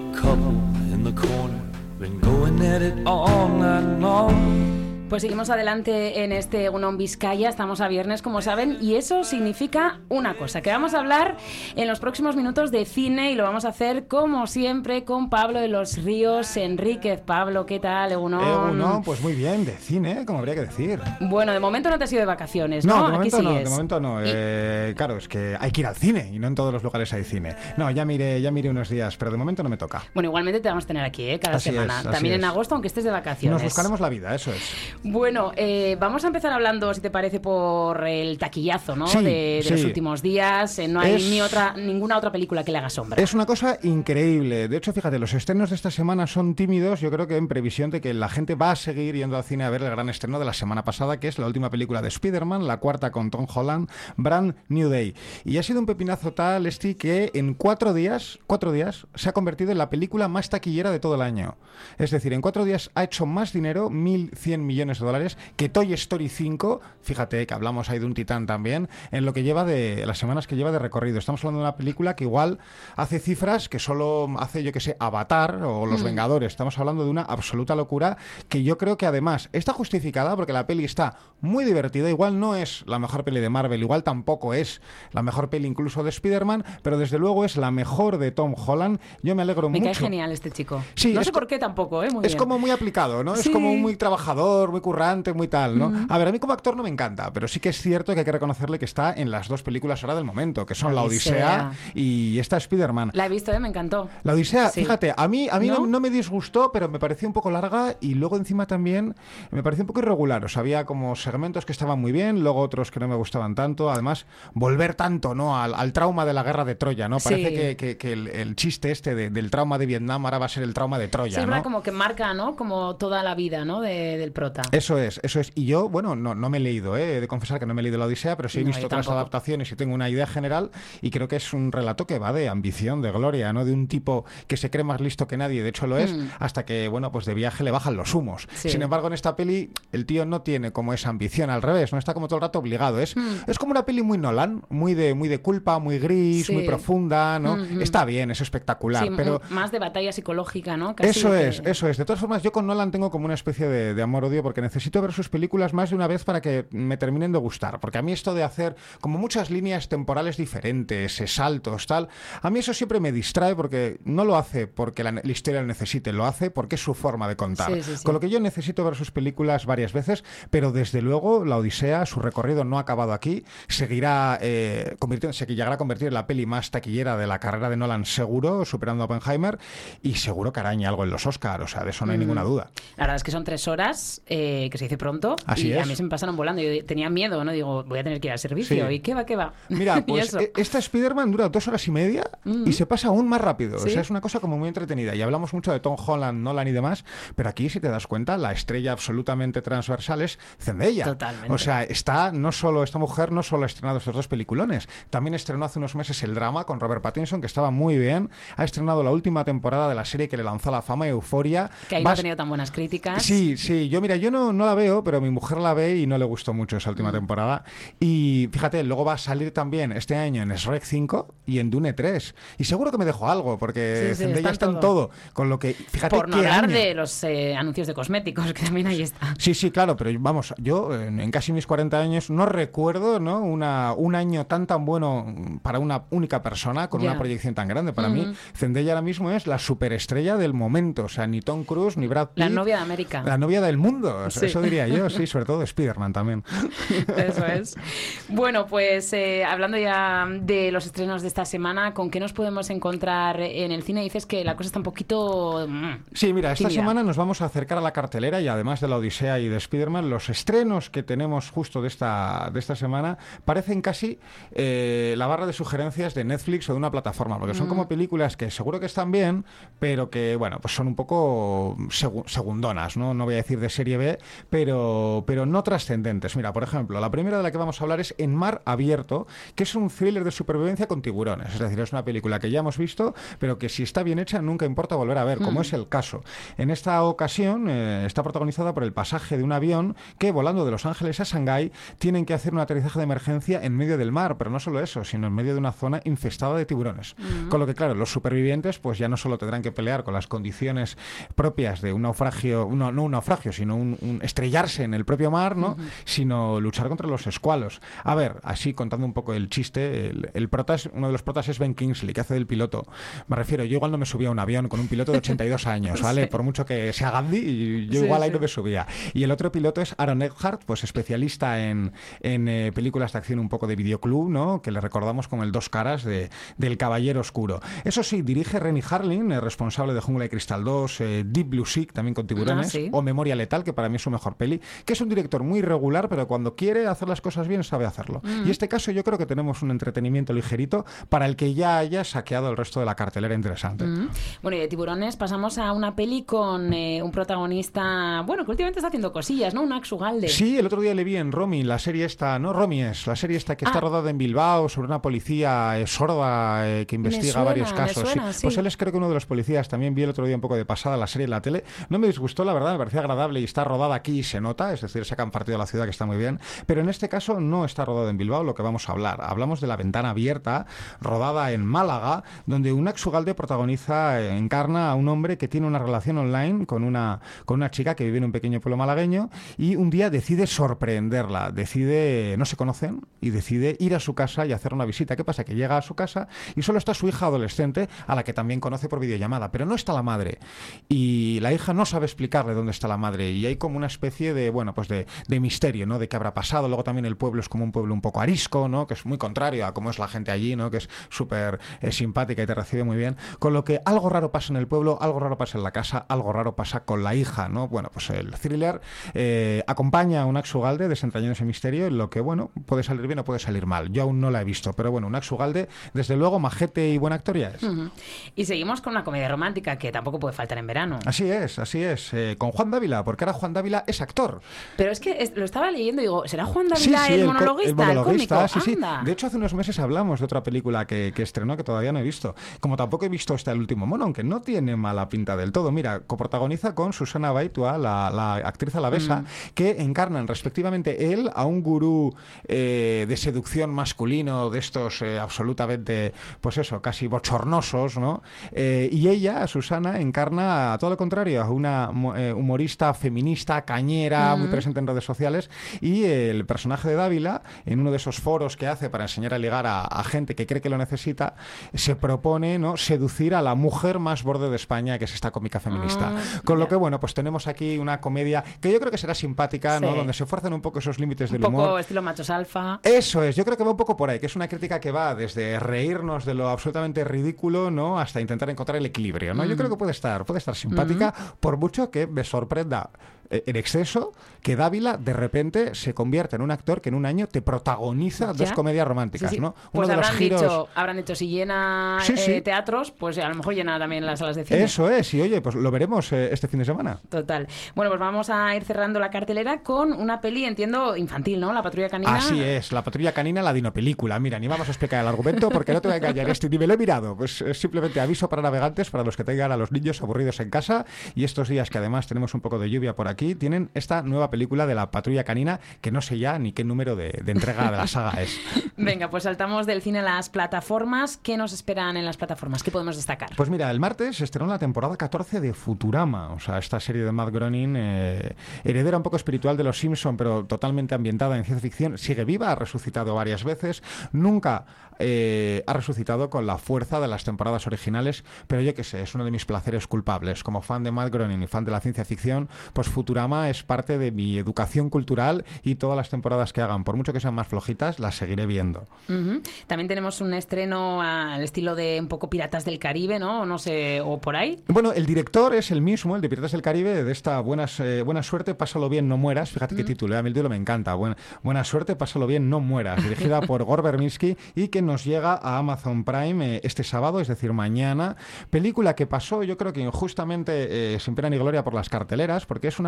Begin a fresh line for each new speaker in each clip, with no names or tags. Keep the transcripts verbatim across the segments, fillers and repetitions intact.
couple in the corner, been going at it all night long.
Pues seguimos adelante en este Egunon Vizcaya, estamos a viernes como saben y eso significa una cosa, que vamos a hablar en los próximos minutos de cine y lo vamos a hacer como siempre con Pablo de los Ríos Enríquez. Pablo, ¿qué tal, Egunon?
Egunon, pues muy bien, de cine, como habría que decir.
Bueno, de momento no te has ido de vacaciones, ¿no?
No, de momento
Aquí
no,
sigues.
de momento no.
Y...
Eh, claro, es que hay que ir al cine y no en todos los lugares hay cine. No, ya miré, ya miré unos días, pero de momento no me toca.
Bueno, igualmente te vamos a tener aquí, ¿eh? Cada
así
semana.
Es,
También
es.
en agosto, aunque estés de vacaciones.
Nos buscaremos la vida, eso es.
Bueno, eh, vamos a empezar hablando, si te parece, por el taquillazo, ¿no?
Sí,
de de
sí.
los últimos días. Eh, no hay
Es...
ni otra, ninguna otra película que le haga sombra.
Es una cosa increíble. De hecho, fíjate, los estrenos de esta semana son tímidos. Yo creo que en previsión de que la gente va a seguir yendo al cine a ver el gran estreno de la semana pasada, que es la última película de Spider-Man, la cuarta con Tom Holland, Brand New Day. Y ha sido un pepinazo tal, Esti, que en cuatro días, cuatro días, se ha convertido en la película más taquillera de todo el año. Es decir, en cuatro días ha hecho más dinero, mil cien millones de dólares, que Toy Story cinco, fíjate que hablamos ahí de un titán también, en lo que lleva de las semanas que lleva de recorrido. Estamos hablando de una película que igual hace cifras que solo hace, yo que sé, Avatar o Los mm. Vengadores. Estamos hablando de una absoluta locura que yo creo que además está justificada porque la peli está muy divertida. Igual no es la mejor peli de Marvel, igual tampoco es la mejor peli incluso de Spider-Man, pero desde luego es la mejor de Tom Holland. Yo me alegro
me
mucho.
Me cae genial este chico.
Sí,
no sé por qué tampoco, ¿eh? Muy
es
bien.
como muy aplicado, ¿no? Sí. Es como muy trabajador, muy currante, muy tal, ¿no? Mm. A ver, a mí como actor no me encanta, pero sí que es cierto que hay que reconocerle que está en las dos películas ahora del momento, que son La Odisea, La Odisea y esta Spider-Man.
La he visto, ¿eh? Me encantó.
La Odisea, sí. Fíjate, a mí, a mí ¿No? No, no me disgustó, pero me pareció un poco larga y luego encima también me pareció un poco irregular. O sea, había como segmentos que estaban muy bien, luego otros que no me gustaban tanto. Además, volver tanto, ¿no? Al, al trauma de la guerra de Troya, ¿no? Parece sí. que, que, que el, el chiste este de, del trauma de Vietnam ahora va a ser el trauma de Troya,
sí,
¿no?
Sí, como que marca, ¿no? Como toda la vida, ¿no? De, del prota.
Eso es, eso es. Y yo, bueno, no, no me he leído, ¿eh? He de confesar que no me he leído La Odisea, pero sí he
no,
visto otras adaptaciones y tengo una idea general y creo que es un relato que va de ambición, de gloria, ¿no? De un tipo que se cree más listo que nadie, de hecho lo es, mm. hasta que, bueno, pues de viaje le bajan los humos. Sí. Sin embargo, en esta peli el tío no tiene como esa ambición, al revés, no está como todo el rato obligado. Es, mm. es como una peli muy Nolan, muy de, muy de culpa, muy gris, sí. muy profunda, ¿no? Mm-hmm. Está bien, es espectacular,
sí,
pero...
más de batalla psicológica, ¿no? Casi
eso
que...
es, eso es. De todas formas, yo con Nolan tengo como una especie de, de amor-odio porque necesito ver sus películas más de una vez para que me terminen de gustar, porque a mí esto de hacer como muchas líneas temporales diferentes, saltos, tal, a mí eso siempre me distrae porque no lo hace porque la, la historia lo necesite, lo hace porque es su forma de contar. Sí, sí, sí. Con lo que yo necesito ver sus películas varias veces, pero desde luego La Odisea, su recorrido no ha acabado aquí, seguirá eh, convirtiendo, se llegará a convertir en la peli más taquillera de la carrera de Nolan seguro, superando a Oppenheimer, y seguro que araña algo en los Oscars, o sea, de eso no hay mm. ninguna duda.
La verdad es que son tres horas, eh, que se dice pronto,
Así
y
es.
a mí se me pasaron volando, yo tenía miedo, ¿no? Digo, voy a tener que ir al servicio, sí. ¿y qué va, qué va?
Mira, pues esta Spider-Man dura dos horas y media mm-hmm. y se pasa aún más rápido, ¿sí? O sea, es una cosa como muy entretenida, y hablamos mucho de Tom Holland, Nolan y demás, pero aquí, si te das cuenta, la estrella absolutamente transversal es Zendaya.
Totalmente.
O sea, está, no solo, esta mujer no solo ha estrenado estos dos peliculones, también estrenó hace unos meses el drama con Robert Pattinson, que estaba muy bien, ha estrenado la última temporada de la serie que le lanzó a la fama, Euphoria.
Que ahí Vas... no ha tenido tan buenas críticas.
Sí, sí, yo mira, yo no, no la veo, pero mi mujer la ve y no le gustó mucho esa última mm. temporada. Y fíjate, luego va a salir también este año en Shrek cinco y en Dune tres. Y seguro que me dejo algo, porque sí, sí, Zendaya está en todo. todo. Con lo que, fíjate,
por no hablar
año.
de los eh, anuncios de cosméticos, que también ahí está.
Sí, sí, claro, pero vamos, yo en, en casi mis cuarenta años no recuerdo, ¿no? Una, un año tan tan bueno para una única persona, con yeah. una proyección tan grande. Para mm-hmm. mí, Zendaya ahora mismo es la superestrella del momento. O sea, ni Tom Cruise, ni Brad Pitt.
La novia de América.
La novia del mundo, sí. Eso diría yo, sí, sobre todo Spider-Man también.
Eso es. Bueno, pues eh, hablando ya de los estrenos de esta semana, ¿con qué nos podemos encontrar en el cine? Dices que la cosa está un poquito... Mmm,
sí, mira, esta
tímida.
semana nos vamos a acercar a la cartelera y además de La Odisea y de Spider-Man, los estrenos que tenemos justo de esta, de esta semana parecen casi eh, la barra de sugerencias de Netflix o de una plataforma, porque son mm. como películas que seguro que están bien, pero que, bueno, pues son un poco segu- segundonas, ¿no? No voy a decir de serie B, serie, pero, pero no trascendentes. Mira, por ejemplo, la primera de la que vamos a hablar es En mar abierto, que es un thriller de supervivencia con tiburones. Es decir, es una película que ya hemos visto, pero que si está bien hecha nunca importa volver a ver, como mm. es el caso. En esta ocasión eh, está protagonizada por el pasaje de un avión que, volando de Los Ángeles a Shanghái, tienen que hacer un aterrizaje de emergencia en medio del mar, pero no solo eso, sino en medio de una zona infestada de tiburones. Mm. Con lo que, claro, los supervivientes pues ya no solo tendrán que pelear con las condiciones propias de un naufragio, no, no un naufragio, sino un, un estrellarse en el propio mar, ¿no? Mm-hmm. Sino luchar contra los escualos. A ver, así contando un poco el chiste, el, el protas, uno de los protas es Ben Kingsley, que hace del piloto. Me refiero, yo igual no me subía a un avión con un piloto de ochenta y dos años, ¿vale? Sí. Por mucho que sea Gandhi, yo sí, igual ahí sí. no me subía. Y el otro piloto es Aaron Eckhart, pues especialista en, en eh, películas de acción un poco de videoclub, ¿no? Que le recordamos como el dos caras de, del Caballero Oscuro. Eso sí, dirige Renny Harlin, eh, responsable de Jungla de Cristal dos, eh, Deep Blue Sea, también con tiburones, ah, ¿sí? o Memoria Letal, que para mí es su mejor peli, que es un director muy regular, pero cuando quiere hacer las cosas bien, sabe hacerlo. Mm. Y este caso yo creo que tenemos un entretenimiento ligerito para el que ya haya saqueado el resto de la cartelera interesante.
Mm. Bueno, y de tiburones pasamos a una peli con eh, un protagonista, bueno, que últimamente está haciendo cosillas, ¿no? Un Ax Ugalde.
Sí, el otro día le vi en Romy, la serie esta, ¿no? Romy es, la serie esta que ah. está rodada en Bilbao sobre una policía eh, sorda eh, que investiga suena, varios casos.
Suena,
sí.
Sí.
Pues él es creo que uno de los policías. También vi el otro día un poco de pasada la serie en la tele. No me disgustó, la verdad, me parecía agradable y está rodada aquí y se nota, es decir, sacan partido de la ciudad que está muy bien. Pero en este caso no está rodado en Bilbao, lo que vamos a hablar. Hablamos de La ventana abierta, rodada en Málaga, donde un Ax Ugalde protagoniza, eh, encarna a un hombre que tiene una relación online con una, con una chica que vive en un pequeño pueblo malagueño y un día decide sorprenderla, decide, no se conocen, y decide ir a su casa y hacer una visita. ¿Qué pasa? Que llega a su casa y solo está su hija adolescente, a la que también conoce por videollamada, pero no está la madre. Y la hija no sabe explicarle dónde está la madre y hay como una especie de, bueno, pues de, de misterio, ¿no? De qué habrá pasado. Luego también el pueblo es como un pueblo un poco arisco, ¿no? Que es muy contrario a cómo es la gente allí, ¿no? Que es súper eh, simpática y te recibe muy bien. Con lo que algo raro pasa en el pueblo, algo raro pasa en la casa, algo raro pasa con la hija, ¿no? Bueno, pues el thriller eh, acompaña a un Ax Ugalde desentrañando ese misterio, en lo que, bueno, puede salir bien o puede salir mal. Yo aún no la he visto, pero bueno, un Ax Ugalde, desde luego, majete y buen actor ya es.
Uh-huh. Y seguimos con una comedia romántica que tampoco puede faltar en verano.
Así es, así es. Eh, con Juan Dávila, porque ahora Juan Dávila es actor.
Pero es que es, lo estaba leyendo y digo, ¿será Juan Dávila
sí, sí,
el,
el
monologuista,
el monologuista?
El
sí, sí.
Anda.
De hecho, hace unos meses hablamos de otra película que, que estrenó que todavía no he visto. Como tampoco he visto hasta El último mono, aunque no tiene mala pinta del todo. Mira, coprotagoniza con Susana Baitua, la, la actriz alavesa, mm. que encarnan respectivamente él a un gurú eh, de seducción masculino, de estos eh, absolutamente, pues eso, casi bochornosos, ¿no? Eh, y ella, Susana, encarna a todo lo contrario, a una eh, humorista feminista, cañera, mm. muy presente en redes sociales, y el personaje de Dávila, en uno de esos foros que hace para enseñar a ligar a, a gente que cree que lo necesita, se propone, ¿no?, seducir a la mujer más borde de España, que es esta cómica feminista. Mm, Con yeah. lo que, bueno, pues tenemos aquí una comedia que yo creo que será simpática, sí. ¿no?, donde se fuerzan un poco esos límites del humor.
Un poco estilo machos alfa.
Eso es, yo creo que va un poco por ahí, que es una crítica que va desde reírnos de lo absolutamente ridículo, ¿no?, hasta intentar encontrar el equilibrio, ¿no? Mm. Yo creo que puede estar, puede estar simpática, mm. por mucho que me sorprenda en exceso que Dávila de repente se convierte en un actor que en un año te protagoniza ¿Ya? dos comedias románticas, sí, sí. ¿no?
Pues
Uno
habrán,
de los giros...
dicho, habrán dicho, si llena
sí, sí.
Eh, teatros, pues a lo mejor llena también las salas de cine.
Eso es, y oye, pues lo veremos eh, este fin de semana.
Total. Bueno, pues vamos a ir cerrando la cartelera con una peli, entiendo, infantil, ¿no? La Patrulla Canina.
Así es, La Patrulla Canina, la dinopelícula. Mira, ni vamos a explicar el argumento porque no te voy a engañar, este ni me lo he mirado. Pues es simplemente aviso para navegantes, para los que tengan a los niños aburridos en casa, y estos días que además tenemos un poco de lluvia por aquí, tienen esta nueva película de La Patrulla Canina, que no sé ya ni qué número de, de entrega de la saga es.
Venga, pues saltamos del cine a las plataformas. ¿Qué nos esperan en las plataformas? ¿Qué podemos destacar?
Pues mira, el martes se estrenó la temporada catorce de Futurama, o sea, esta serie de Matt Groening, eh, heredera un poco espiritual de Los Simpson, pero totalmente ambientada en ciencia ficción. Sigue viva, ha resucitado varias veces, nunca eh, ha resucitado con la fuerza de las temporadas originales, pero yo qué sé, es uno de mis placeres culpables. Como fan de Matt Groening y fan de la ciencia ficción, pues Futurama es parte de mi educación cultural y todas las temporadas que hagan, por mucho que sean más flojitas, las seguiré viendo.
Uh-huh. También tenemos un estreno al estilo de un poco Piratas del Caribe, ¿no? No sé, o por ahí.
Bueno, el director es el mismo, el de Piratas del Caribe, de esta Buenas, eh, Buena Suerte, Pásalo Bien, No Mueras. Fíjate uh-huh. qué título, a mí el título me encanta. Buena, buena Suerte, Pásalo Bien, No Mueras, dirigida por Gore Verbinski y que nos llega a Amazon Prime eh, este sábado, es decir, mañana. Película que pasó, yo creo que injustamente, eh, sin pena ni gloria por las carteleras, porque es una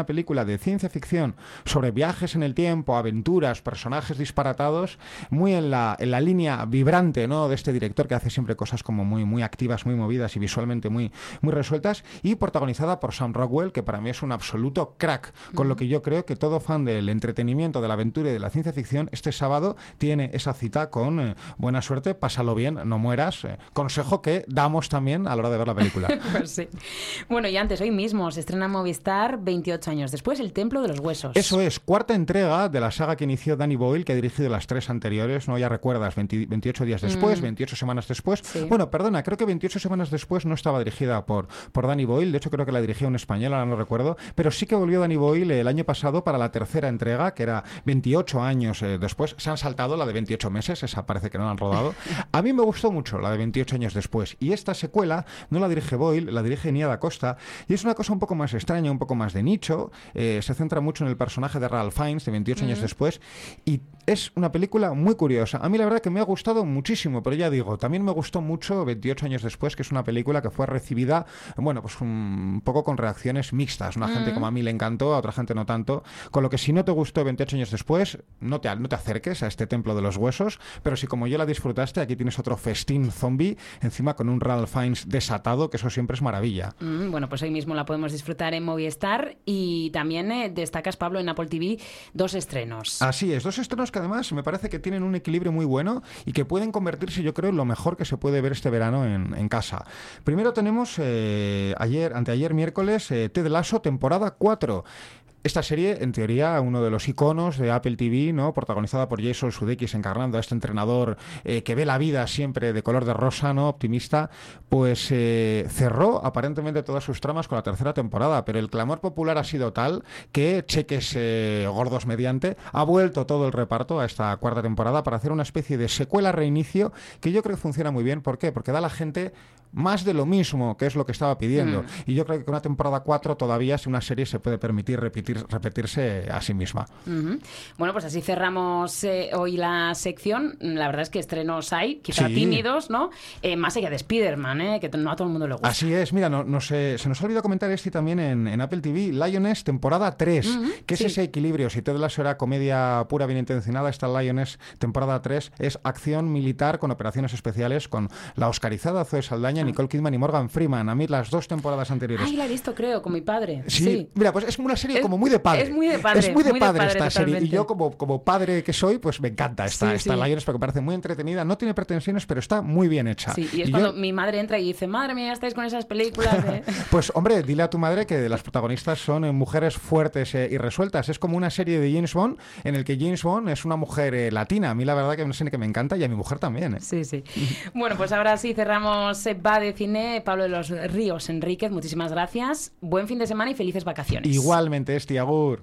una película de ciencia ficción sobre viajes en el tiempo, aventuras, personajes disparatados, muy en la, en la línea vibrante, ¿no?, de este director que hace siempre cosas como muy, muy activas, muy movidas y visualmente muy, muy resueltas, y protagonizada por Sam Rockwell, que para mí es un absoluto crack, con lo que yo creo que todo fan del entretenimiento, de la aventura y de la ciencia ficción este sábado tiene esa cita con eh, buena suerte, pásalo bien, no mueras, eh, consejo que damos también a la hora de ver la película.
Pues sí. Bueno, y antes, hoy mismo se estrena en Movistar veintiocho años después, El Templo de los Huesos.
Eso es, cuarta entrega de la saga que inició Danny Boyle, que ha dirigido las tres anteriores, ¿no? Ya recuerdas, veinte, veintiocho días después, mm. veintiocho semanas después. Sí. Bueno, perdona, creo que veintiocho semanas después no estaba dirigida por, por Danny Boyle, de hecho creo que la dirigía un español, ahora no recuerdo, pero sí que volvió Danny Boyle el año pasado para la tercera entrega, que era veintiocho años eh, después. Se han saltado la de veintiocho meses, esa parece que no la han rodado. A mí me gustó mucho la de veintiocho años después, y esta secuela no la dirige Boyle, la dirige Nia Da Costa, y es una cosa un poco más extraña, un poco más de nicho, eh, se centra mucho en el personaje de Ralph Fiennes de veintiocho mm. años después, y es una película muy curiosa. A mí la verdad que me ha gustado muchísimo, pero ya digo, también me gustó mucho veintiocho años después, que es una película que fue recibida, bueno, pues un poco con reacciones mixtas. Una mm. gente como a mí le encantó, a otra gente no tanto, con lo que si no te gustó veintiocho años después, no te, no te acerques a este Templo de los Huesos, pero si como yo la disfrutaste, aquí tienes otro festín zombie, encima con un Ralph Fiennes desatado, que eso siempre es maravilla.
Mm, bueno, pues hoy mismo la podemos disfrutar en Movistar, y también eh, destacas, Pablo, en Apple T V dos estrenos.
Así es, dos estrenos que además me parece que tienen un equilibrio muy bueno y que pueden convertirse, yo creo, en lo mejor que se puede ver este verano en, en casa. Primero tenemos eh, ayer, anteayer miércoles, eh, Ted Lasso, temporada cuatro. Esta serie, en teoría, uno de los iconos de Apple T V, ¿no?, protagonizada por Jason Sudeikis encarnando a este entrenador eh, que ve la vida siempre de color de rosa, ¿no?, optimista, pues eh, cerró aparentemente todas sus tramas con la tercera temporada, pero el clamor popular ha sido tal que, cheques eh, gordos mediante, ha vuelto todo el reparto a esta cuarta temporada para hacer una especie de secuela-reinicio que yo creo que funciona muy bien. ¿Por qué? Porque da a la gente más de lo mismo, que es lo que estaba pidiendo. Mm. Y yo creo que con una temporada cuatro todavía, si una serie se puede permitir repetir, repetirse a sí misma.
Uh-huh. Bueno, pues así cerramos eh, hoy la sección. La verdad es que estrenos hay, quizá sí. tímidos, ¿no? Eh, más allá de Spider-Man, ¿eh? Que no a todo el mundo le gusta.
Así es. Mira, no, no sé, se nos ha olvidado comentar este también en, en Apple T V, Lioness, temporada tres. Uh-huh. ¿Qué es sí. ese equilibrio? Si Ted Lasso era comedia pura, bien intencionada, esta Lioness, temporada tres, es acción militar con operaciones especiales, con la oscarizada Zoe Saldaña, uh-huh. Nicole Kidman y Morgan Freeman. A mí las dos temporadas anteriores.
Ay, la he visto, creo, con mi padre.
Sí.
sí.
Mira, pues es una serie
es,
como muy de padre.
Es muy de padre.
Es muy de
muy
padre,
de padre
esta
totalmente.
serie. Y yo, como, como padre que soy, pues me encanta esta, sí, esta sí. Lioness, porque me parece muy entretenida. No tiene pretensiones, pero está muy bien hecha.
Sí, y es
y
cuando
yo...
mi madre entra y dice, madre mía, estáis con esas películas. ¿eh?
Pues, hombre, dile a tu madre que las protagonistas son eh, mujeres fuertes eh, y resueltas. Es como una serie de James Bond en el que James Bond es una mujer eh, latina. A mí la verdad que es una serie que me encanta, y a mi mujer también. ¿eh?
Sí, sí. Bueno, pues ahora sí cerramos eh, Va de Cine. Pablo de los Ríos Enríquez, muchísimas gracias. Buen fin de semana y felices vacaciones.
Igualmente, Esti, agur.